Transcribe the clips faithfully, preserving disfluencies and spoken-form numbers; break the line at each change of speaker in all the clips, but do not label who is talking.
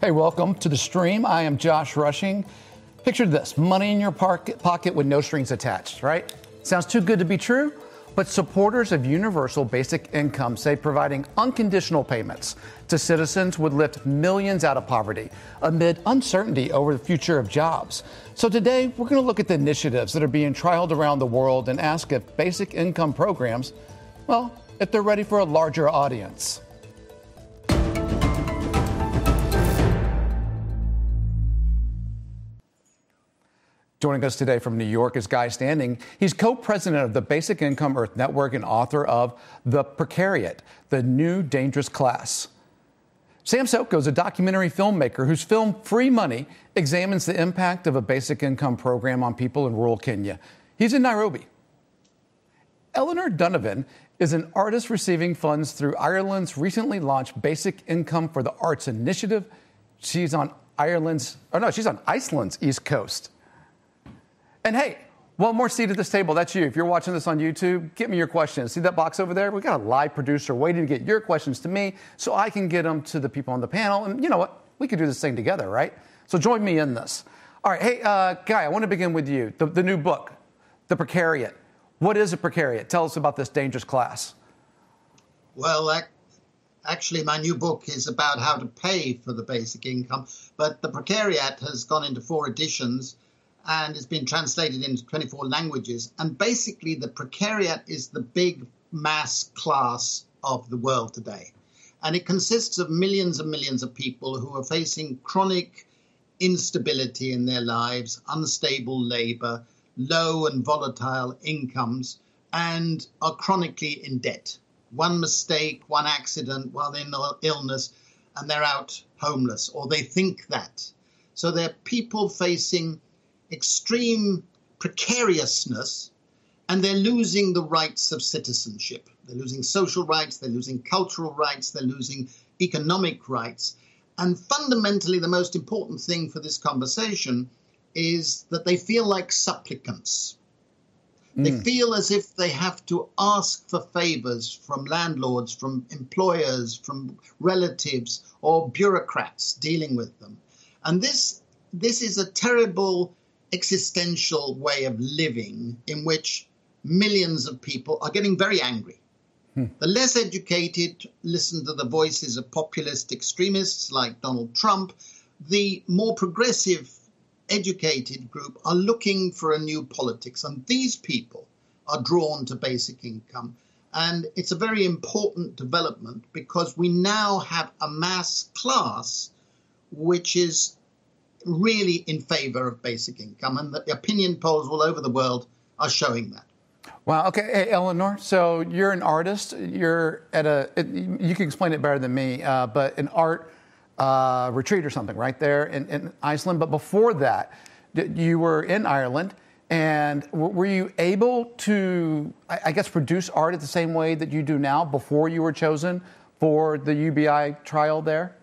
Hey, welcome to the stream. I am Josh Rushing. Picture this, money in your pocket with no strings attached, right? Sounds too good to be true, but supporters of universal basic income say providing unconditional payments to citizens would lift millions out of poverty amid uncertainty over the future of jobs. So today, we're going to look at the initiatives that are being trialed around the world and ask if basic income programs, well, if they're ready for a larger audience. Joining us today from New York is Guy Standing. He's co-president of the Basic Income Earth Network and author of The Precariat, the New Dangerous Class. Sam Soko is a documentary filmmaker whose film Free Money examines the impact of a basic income program on people in rural Kenya. He's in Nairobi. Eleanor Donovan is an artist receiving funds through Ireland's recently launched Basic Income for the Arts initiative. She's on Ireland's, oh no, she's on Iceland's East Coast. And hey, one more seat at this table. That's you. If you're watching this on YouTube, get me your questions. See that box over there? We've got a live producer waiting to get your questions to me so I can get them to the people on the panel. And you know what? We could do this thing together, right? So join me in this. All right. Hey, uh, Guy, I want to begin with you. The, the new book, The Precariat. What is a precariat? Tell us about this dangerous class.
Well, ac- actually, my new book is about how to pay for the basic income. But The Precariat has gone into four editions and it's been translated into twenty-four languages. And basically, the precariat is the big mass class of the world today. And it consists of millions and millions of people who are facing chronic instability in their lives, unstable labor, low and volatile incomes, and are chronically in debt. One mistake, one accident, one illness, and they're out homeless, or they think that. So they're people facing extreme precariousness, and they're losing the rights of citizenship. They're losing social rights, they're losing cultural rights, they're losing economic rights. And fundamentally, the most important thing for this conversation is that they feel like supplicants. Mm. They feel as if they have to ask for favors from landlords, from employers, from relatives, or bureaucrats dealing with them. And this, this is a terrible existential way of living in which millions of people are getting very angry. Hmm. The less educated listen to the voices of populist extremists like Donald Trump. The more progressive, educated group are looking for a new politics. And these people are drawn to basic income. And it's a very important development because we now have a mass class which is really in favor of basic income, and the opinion polls all over the world are showing that.
Wow. Okay. Hey, Eleanor, so you're an artist. You're at a, it, you can explain it better than me, uh, but an art uh, retreat or something right there in, in Iceland. But before that, you were in Ireland, and were you able to, I guess, produce art at the same way that you do now before you were chosen for the U B I trial there?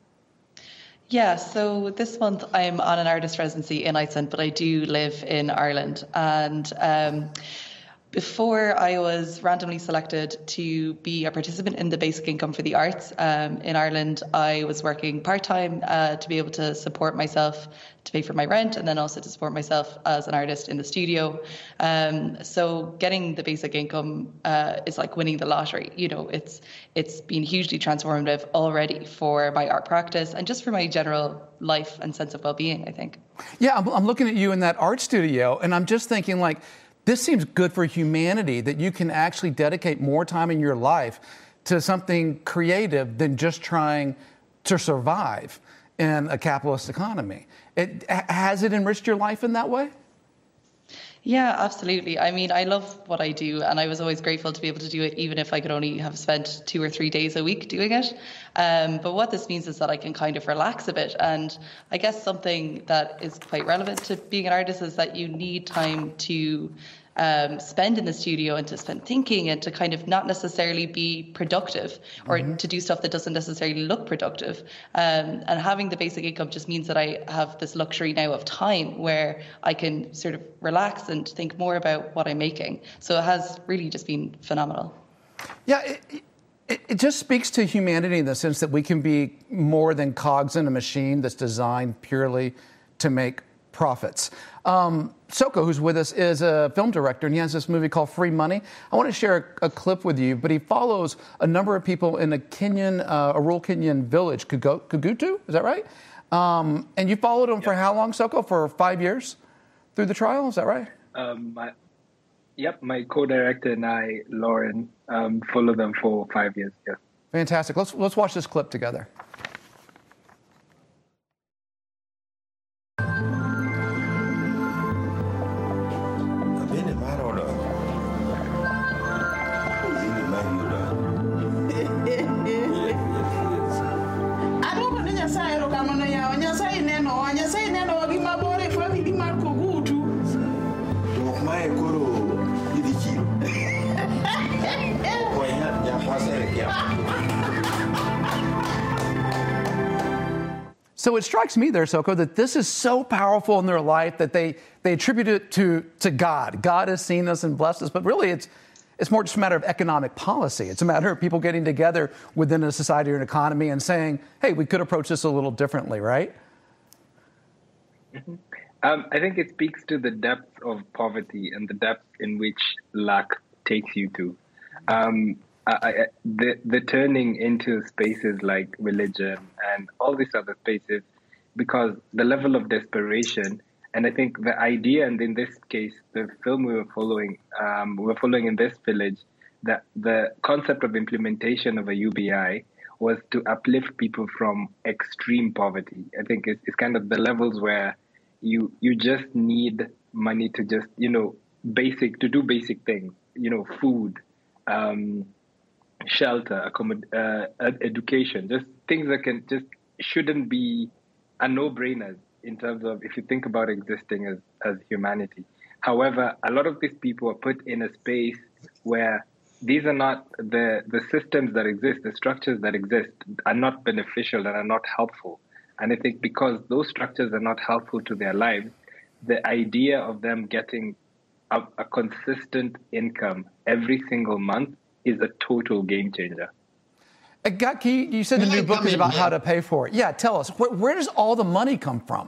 Yeah, so this month I'm on an artist residency in Iceland, but I do live in Ireland. And um, before I was randomly selected to be a participant in the Basic Income for the Arts um, in Ireland, I was working part-time uh, to be able to support myself, to pay for my rent, and then also to support myself as an artist in the studio. Um, so getting the basic income uh, is like winning the lottery. You know, it's it's been hugely transformative already for my art practice and just for my general life and sense of well-being, I think.
Yeah, I'm, I'm looking at you in that art studio, and I'm just thinking, like, this seems good for humanity, that you can actually dedicate more time in your life to something creative than just trying to survive in a capitalist economy. It, has it enriched your life in that way?
Yeah, absolutely. I mean, I love what I do, and I was always grateful to be able to do it, even if I could only have spent two or three days a week doing it. Um, but what this means is that I can kind of relax a bit. And I guess something that is quite relevant to being an artist is that you need time to um, spend in the studio and to spend thinking and to kind of not necessarily be productive or mm-hmm. to do stuff that doesn't necessarily look productive. Um, and having the basic income just means that I have this luxury now of time where I can sort of relax and think more about what I'm making. So it has really just been phenomenal.
Yeah. It, It, it just speaks to humanity in the sense that we can be more than cogs in a machine that's designed purely to make profits. Um, Soko, who's with us, is a film director, and he has this movie called Free Money. I want to share a, a clip with you, but he follows a number of people in a Kenyan, uh, a rural Kenyan village, Kugo, Kugutu, is that right? Um, and you followed him yep. for how long, Soko? For five years through the trial, is that right?
Um, my, yep, my co-director and I, Lauren, um, followed them for five years, yes.
Fantastic. Let's, let's watch this clip together. So it strikes me there, Soko, that this is so powerful in their life that they, they attribute it to, to God. God has seen us and blessed us, but really it's it's more just a matter of economic policy. It's a matter of people getting together within a society or an economy and saying, hey, we could approach this a little differently, right?
Mm-hmm. Um, I think it speaks to the depth of poverty and the depth in which lack takes you to. Um, I, I, the, the turning into spaces like religion and all these other spaces, because the level of desperation, and I think the idea, and in this case, the film we were following, um, we were following in this village, that the concept of implementation of a U B I was to uplift people from extreme poverty. I think it's, it's kind of the levels where you you just need money to just, you know, basic, to do basic things, you know, food, um, shelter, accommod- uh, education, just things that can just shouldn't be a no-brainers in terms of if you think about existing as, as humanity. However, a lot of these people are put in a space where these are not the, the systems that exist, the structures that exist are not beneficial and are not helpful. And I think because those structures are not helpful to their lives, the idea of them getting a, a consistent income every single month is a total game changer.
Uh, Gaki, you said the new book is about how to pay for it. Yeah, tell us, where, where does all the money come from?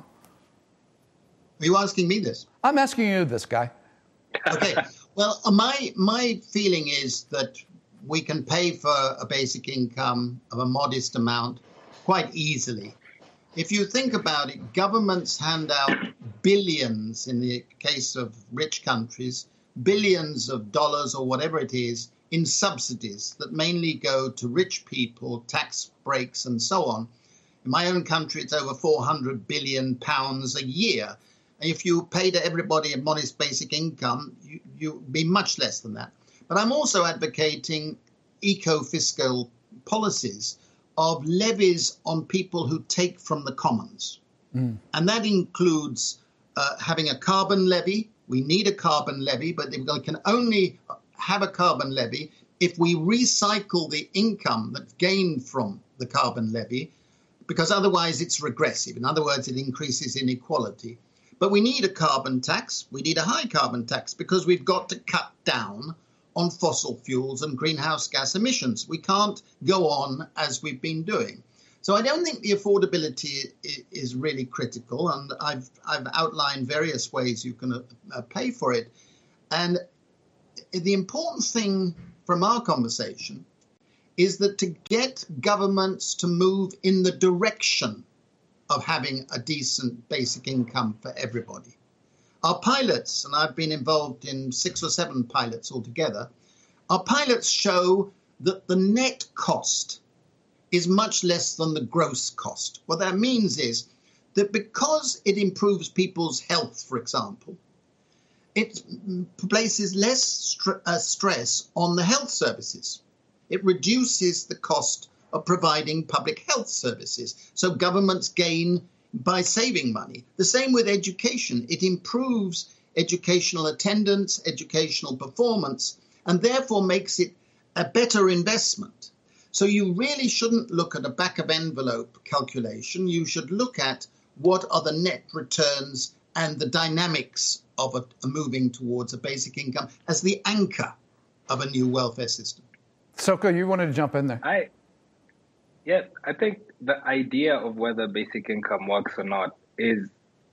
Are you asking me this?
I'm asking you this, Guy.
Okay. Well, my my feeling is that we can pay for a basic income of a modest amount quite easily. If you think about it, governments hand out billions, in the case of rich countries, billions of dollars or whatever it is, in subsidies that mainly go to rich people, tax breaks and so on. In my own country, it's over four hundred billion pounds a year. And if you pay to everybody a modest basic income, you, you'd be much less than that. But I'm also advocating eco-fiscal policies of levies on people who take from the commons. Mm. And that includes uh, having a carbon levy. We need a carbon levy, but we can only have a carbon levy if we recycle the income that's gained from the carbon levy, because otherwise it's regressive. In other words, it increases inequality. But we need a carbon tax. We need a high carbon tax because we've got to cut down on fossil fuels and greenhouse gas emissions. We can't go on as we've been doing. So I don't think the affordability is really critical. And I've, I've outlined various ways you can uh, pay for it. And the important thing from our conversation is that to get governments to move in the direction of having a decent basic income for everybody. Our pilots, and I've been involved in six or seven pilots altogether, our pilots show that the net cost is much less than the gross cost. What that means is that because it improves people's health, for example, it places less st- uh, stress on the health services. It reduces the cost of providing public health services. So governments gain by saving money. The same with education. It improves educational attendance, educational performance, and therefore makes it a better investment. So you really shouldn't look at a back of envelope calculation. You should look at what are the net returns and the dynamics of a, a moving towards a basic income as the anchor of a new welfare system.
Soko, you wanted to jump in there.
I, yeah, I think the idea of whether basic income works or not is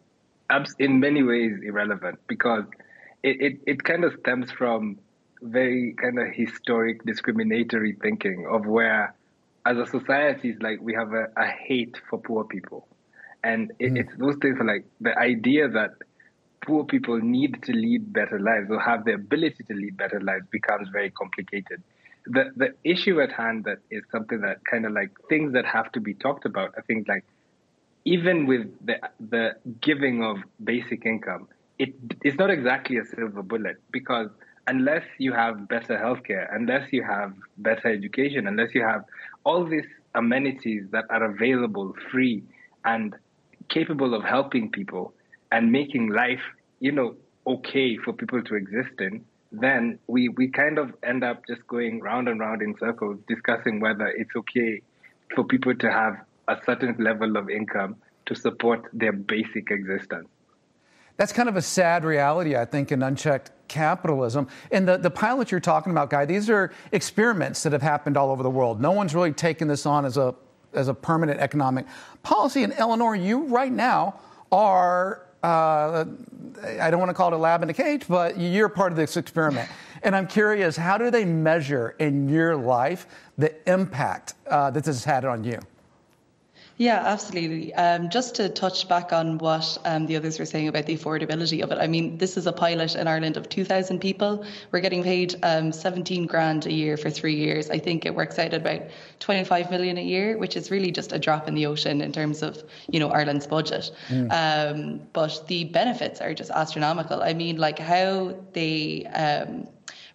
in many ways irrelevant, because it, it, it kind of stems from very kind of historic discriminatory thinking of where, as a society, it's like we have a, a hate for poor people. And it, mm. it's those things like the idea that poor people need to lead better lives or have the ability to lead better lives becomes very complicated. The the issue at hand that is something that kind of like things that have to be talked about are things like, even with the the giving of basic income, it it's not exactly a silver bullet, because unless you have better healthcare, unless you have better education, unless you have all these amenities that are available, free and capable of helping people and making life, you know, okay for people to exist in, then we, we kind of end up just going round and round in circles, discussing whether it's okay for people to have a certain level of income to support their basic existence.
That's kind of a sad reality, I think, in unchecked capitalism. And the, the pilots you're talking about, Guy, these are experiments that have happened all over the world. No one's really taken this on as a as a permanent economic policy. And Eleanor, you right now are, uh, I don't want to call it a lab in a cage, but you're part of this experiment. And I'm curious, how do they measure in your life the impact uh, that this has had on you?
Yeah, absolutely. Um, just to touch back on what um, the others were saying about the affordability of it. I mean, this is a pilot in Ireland of two thousand people. We're getting paid um, seventeen grand a year for three years. I think it works out at about twenty-five million a year, which is really just a drop in the ocean in terms of, you know, Ireland's budget. Mm. Um, but the benefits are just astronomical. I mean, like how they um,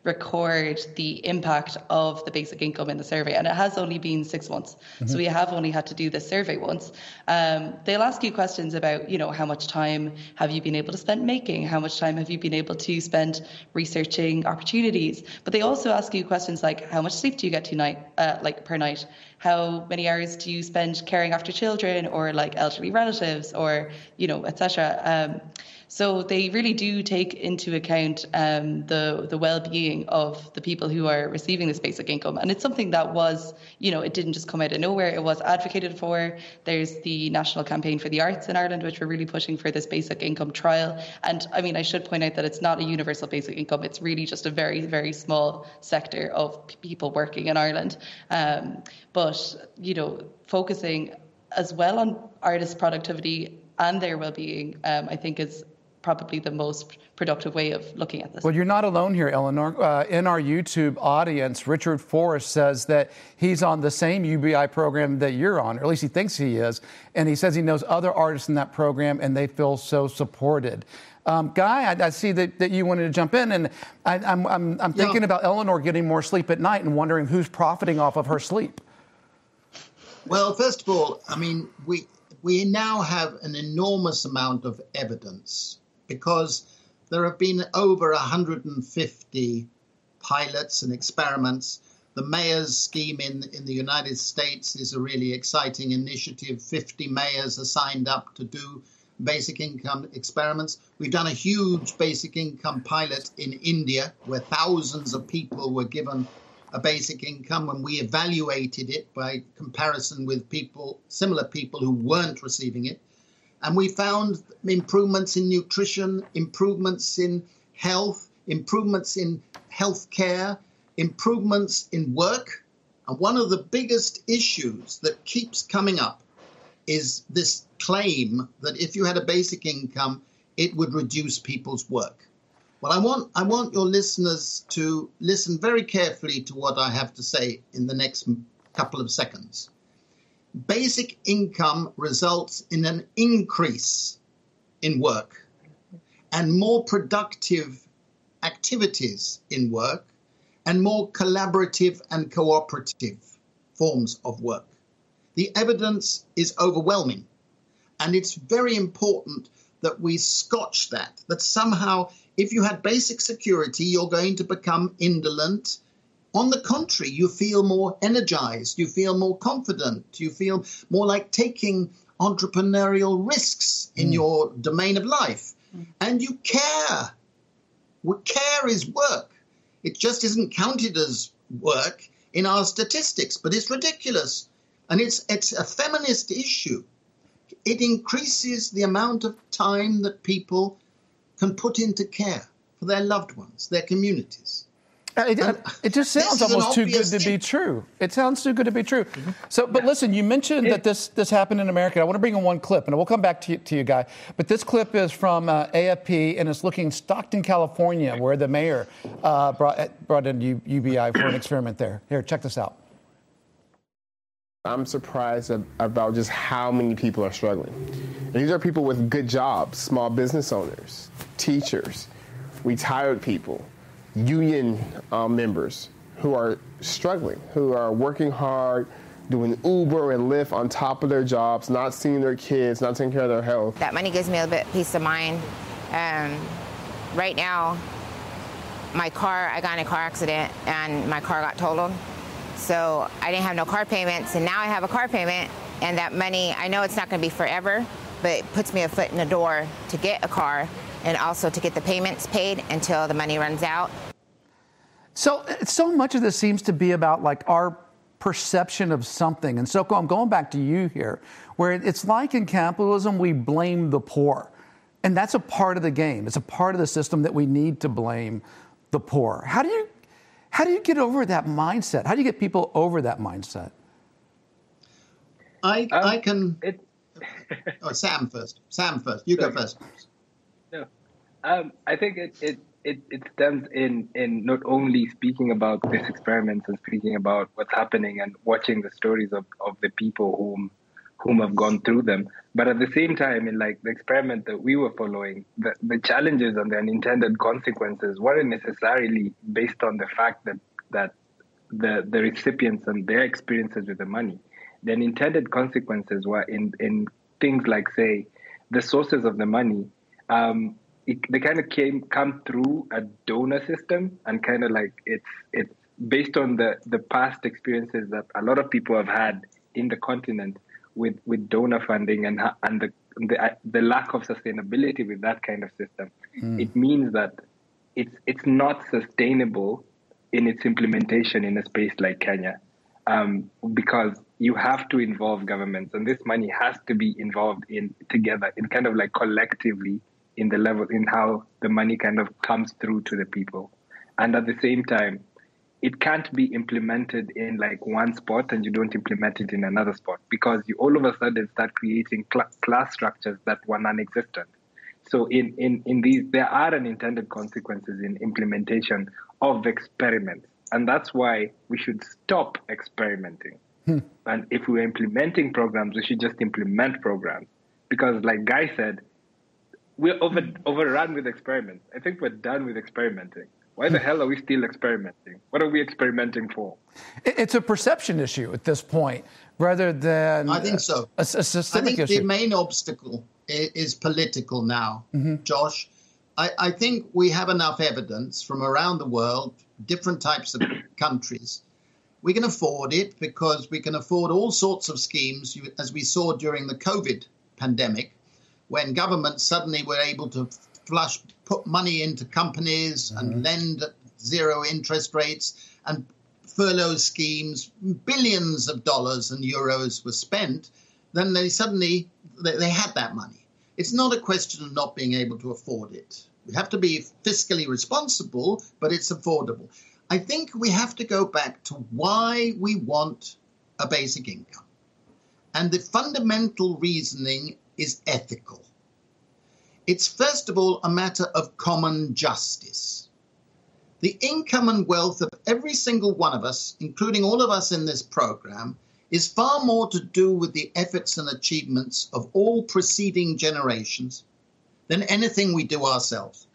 record the impact of the basic income in the survey. And it has only been six months. Mm-hmm. So we have only had to do this survey once. Um, they'll ask you questions about, you know, how much time have you been able to spend making? How much time have you been able to spend researching opportunities? But they also ask you questions like, how much sleep do you get tonight, uh, like per night? How many hours do you spend caring after children or like elderly relatives or, you know, et cetera. Um, So they really do take into account um, the the well-being of the people who are receiving this basic income. And it's something that was, you know, it didn't just come out of nowhere. It was advocated for. There's the National Campaign for the Arts in Ireland, which we're really pushing for this basic income trial. And I mean, I should point out that it's not a universal basic income. It's really just a very, very small sector of people working in Ireland. Um, but, you know, focusing as well on artists' productivity and their well-being, um, I think is probably the most productive way of looking at this.
Well, you're not alone here, Eleanor. Uh, in our YouTube audience, Richard Forrest says that he's on the same U B I program that you're on, or at least he thinks he is. And he says he knows other artists in that program and they feel so supported. Um, Guy, I, I see that, that you wanted to jump in, and I, I'm, I'm, I'm thinking yeah. about Eleanor getting more sleep at night and wondering who's profiting off of her sleep.
Well, first of all, I mean, we we now have an enormous amount of evidence, because there have been over one hundred fifty pilots and experiments. The mayor's scheme in, in the United States is a really exciting initiative. fifty mayors are signed up to do basic income experiments. We've done a huge basic income pilot in India, where thousands of people were given a basic income, and we evaluated it by comparison with people, similar people who weren't receiving it. And we found improvements in nutrition, improvements in health, improvements in healthcare, improvements in work. And one of the biggest issues that keeps coming up is this claim that if you had a basic income, it would reduce people's work. Well, I want I want your listeners to listen very carefully to what I have to say in the next couple of seconds. Basic income results in an increase in work and more productive activities in work and more collaborative and cooperative forms of work. The evidence is overwhelming, and it's very important that we scotch that, that somehow if you had basic security, you're going to become indolent. On the contrary, you feel more energized, you feel more confident, you feel more like taking entrepreneurial risks in mm. your domain of life. Mm. And you care. Care is work. It just isn't counted as work in our statistics, but it's ridiculous. And it's it's a feminist issue. It increases the amount of time that people can put into care for their loved ones, their communities.
It, it just sounds almost too good to be true. It sounds too good to be true. Mm-hmm. So, but listen, you mentioned that this this happened in America. I want to bring in one clip, and we'll come back to you, to you Guy. But this clip is from uh, A F P, and it's looking Stockton, California, where the mayor uh, brought brought in U, UBI for an experiment there. Here, check this out.
I'm surprised about just how many people are struggling. And these are people with good jobs, small business owners, teachers, retired people, union uh, members who are struggling, who are working hard, doing Uber and Lyft on top of their jobs, not seeing their kids, not taking care of their health.
That money gives me a bit of peace of mind. Um, right now, my car, I got in a car accident and my car got totaled. So I didn't have no car payments, and now I have a car payment, and that money, I know it's not going to be forever, but it puts me a foot in the door to get a car and also to get the payments paid until the money runs out.
So, so much of this seems to be about like our perception of something. And Soko, I'm going back to you here, where it's like in capitalism, we blame the poor. And that's a part of the game. It's a part of the system that we need to blame the poor. How do you How do you get over that mindset? How do you get people over that mindset?
I
um,
I can.
It,
oh, Sam first. Sam first. You go first.
No, um, I think it it it, it stems in in not only speaking about this experiment and speaking about what's happening and watching the stories of, of the people whom whom have gone through them, but at the same time, in like the experiment that we were following, the, the challenges and the unintended consequences weren't necessarily based on the fact that that the the recipients and their experiences with the money. The unintended consequences were in in things like, say, the sources of the money. Um, it, they kind of came come through a donor system, and kind of like it's it's based on the the past experiences that a lot of people have had in the continent. With, with donor funding and and the, the the lack of sustainability with that kind of system, mm. it means that it's it's not sustainable in its implementation in a space like Kenya, um, because you have to involve governments, and this money has to be involved in together, in kind of like collectively in the level in how the money kind of comes through to the people, and at the same time. It can't be implemented in like one spot and you don't implement it in another spot, because you all of a sudden start creating cl- class structures that were non-existent. So in, in, in these, there are unintended consequences in implementation of experiments. And that's why we should stop experimenting. Hmm. And if we're implementing programs, we should just implement programs. Because like Guy said, we're over, overrun with experiments. I think we're done with experimenting. Why the hell are we still experimenting? What are we experimenting for?
It's a perception issue at this point, rather than
I think so.
A, a systemic
I think
issue.
the main obstacle is, is political now,
mm-hmm.
Josh. I, I think we have enough evidence from around the world, different types of countries. We can afford it because we can afford all sorts of schemes, as we saw during the COVID pandemic, when governments suddenly were able to flush, put money into companies mm-hmm. and lend at zero interest rates, and furlough schemes, billions of dollars and euros were spent, then they suddenly, they, they had that money. It's not a question of not being able to afford it. We have to be fiscally responsible, but it's affordable. I think we have to go back to why we want a basic income. And the fundamental reasoning is ethical. It's, first of all, a matter of common justice. The income and wealth of every single one of us, including all of us in this program, is far more to do with the efforts and achievements of all preceding generations than anything we do ourselves.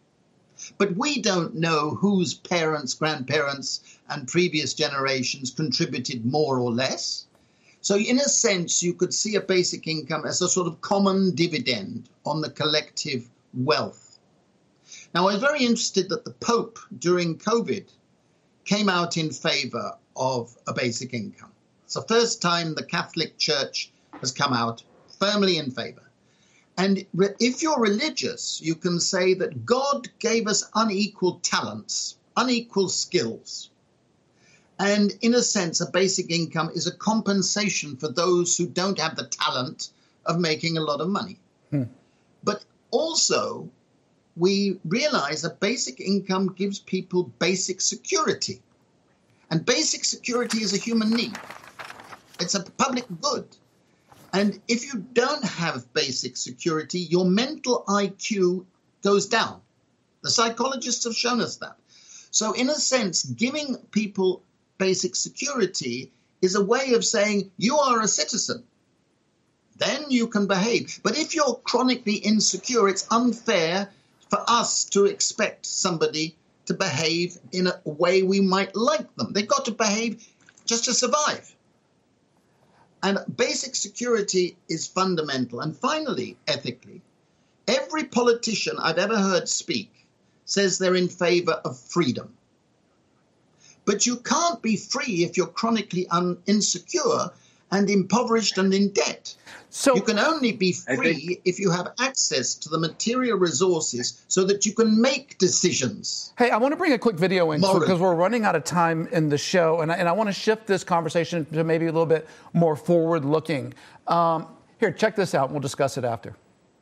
But we don't know whose parents, grandparents, and previous generations contributed more or less. So in a sense, you could see a basic income as a sort of common dividend on the collective wealth. Now, I was very interested that the Pope, during COVID, came out in favor of a basic income. It's the first time the Catholic Church has come out firmly in favor. And if you're religious, you can say that God gave us unequal talents, unequal skills. And in a sense, a basic income is a compensation for those who don't have the talent of making a lot of money. Hmm. But also, we realize that basic income gives people basic security. And basic security is a human need. It's a public good. And if you don't have basic security, your mental I Q goes down. The psychologists have shown us that. So in a sense, giving people basic security is a way of saying you are a citizen. Then you can behave. But if you're chronically insecure, it's unfair for us to expect somebody to behave in a way we might like them. They've got to behave just to survive. And basic security is fundamental. And finally, ethically, every politician I've ever heard speak says they're in favor of freedom. But you can't be free if you're chronically un- insecure and impoverished and in debt. So you can only be free think- if you have access to the material resources so that you can make decisions.
Hey, I want to bring a quick video in Morally. because we're running out of time in the show, and I, and I want to shift this conversation to maybe a little bit more forward-looking. Um, here, check this out, and we'll discuss it after.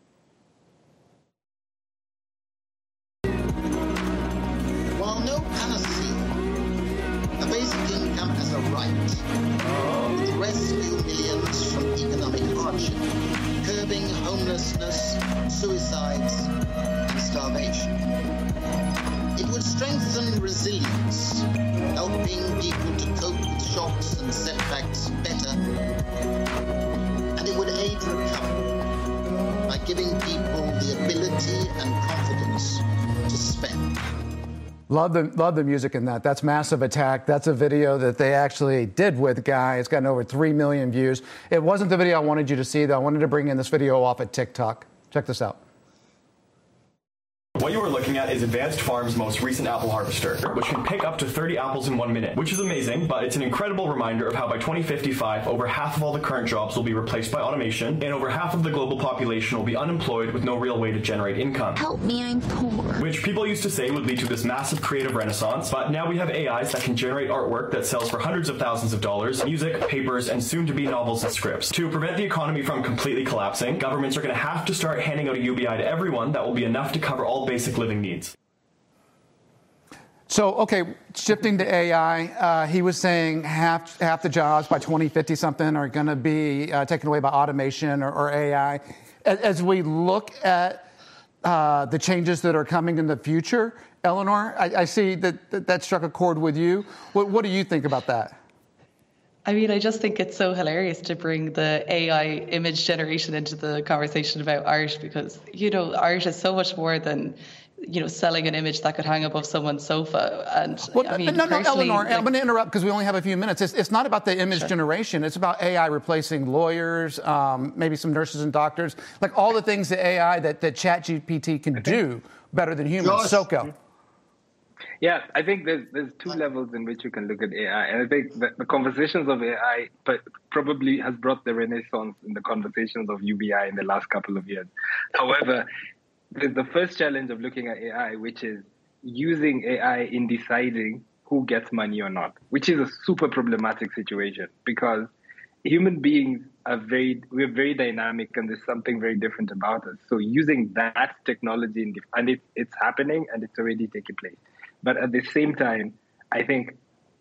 While no panacea, the basic income as a right would rescue millions from economic hardship, curbing homelessness, suicides, and starvation. It would strengthen resilience, helping people to cope with shocks and setbacks better. And it would aid recovery by giving people the ability and confidence to spend.
Love the, love the music in that. That's Massive Attack. That's a video that they actually did with Guy. It's gotten over three million views. It wasn't the video I wanted you to see, though. I wanted to bring in this video off at TikTok. Check this out.
What you are looking at is Advanced Farms' most recent apple harvester, which can pick up to thirty apples in one minute, which is amazing, but it's an incredible reminder of how by twenty fifty-five, over half of all the current jobs will be replaced by automation, and over half of the global population will be unemployed with no real way to generate income.
Help me, I'm poor.
Which people used to say would lead to this massive creative renaissance, but now we have A Is that can generate artwork that sells for hundreds of thousands of dollars, music, papers, and soon-to-be novels and scripts. To prevent the economy from completely collapsing, governments are going to have to start handing out a U B I to everyone that will be enough to cover all basic living needs.
So, okay, shifting to A I, uh, he was saying half half the jobs by twenty fifty something are going to be uh, taken away by automation or, or A I. As, as we look at uh, the changes that are coming in the future, Eleanor, I, I see that, that that struck a chord with you. What, what do you think about that?
I mean, I just think it's so hilarious to bring the A I image generation into the conversation about art because, you know, art is so much more than, you know, selling an image that could hang above someone's sofa. And
well,
I mean,
no, no, Eleanor,
like,
I'm going to interrupt because we only have a few minutes. It's, it's not about the image
sure.
generation. It's about A I replacing lawyers, um, maybe some nurses and doctors, like all the things that A I that, that ChatGPT can do better than humans. Soko.
Yeah, I think there's there's two levels in which you can look at A I. And I think that the conversations of A I probably has brought the renaissance in the conversations of U B I in the last couple of years. However, there's the first challenge of looking at A I, which is using A I in deciding who gets money or not, which is a super problematic situation because human beings are very, we're very dynamic and there's something very different about us. So using that technology, in, and it, it's happening and it's already taking place. But at the same time, I think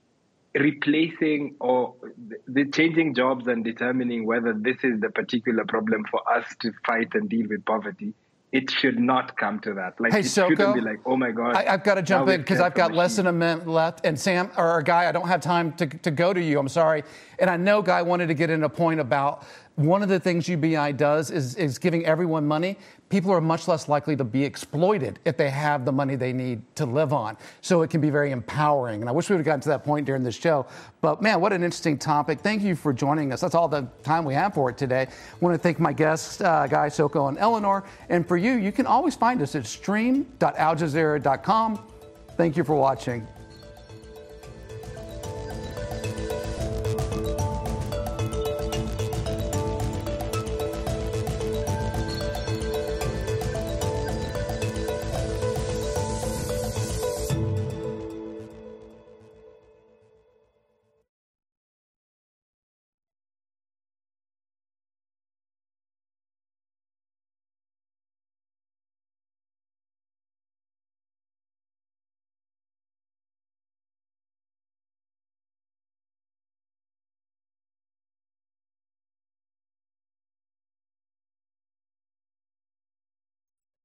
replacing or the changing jobs and determining whether this is the particular problem for us to fight and deal with poverty, it should not come to that. Like,
hey,
it
Soko,
shouldn't be like, oh my God.
I, I've got to jump in because I've got less than a minute left. And Sam, or Guy, I don't have time to, to go to you. I'm sorry. And I know Guy wanted to get in a point about one of the things U B I does is, is giving everyone money. People are much less likely to be exploited if they have the money they need to live on. So it can be very empowering. And I wish we would have gotten to that point during this show. But, man, what an interesting topic. Thank you for joining us. That's all the time we have for it today. I want to thank my guests, uh, Guy, Soko, and Eleanor. And for you, you can always find us at stream dot al jazeera dot com. Thank you for watching.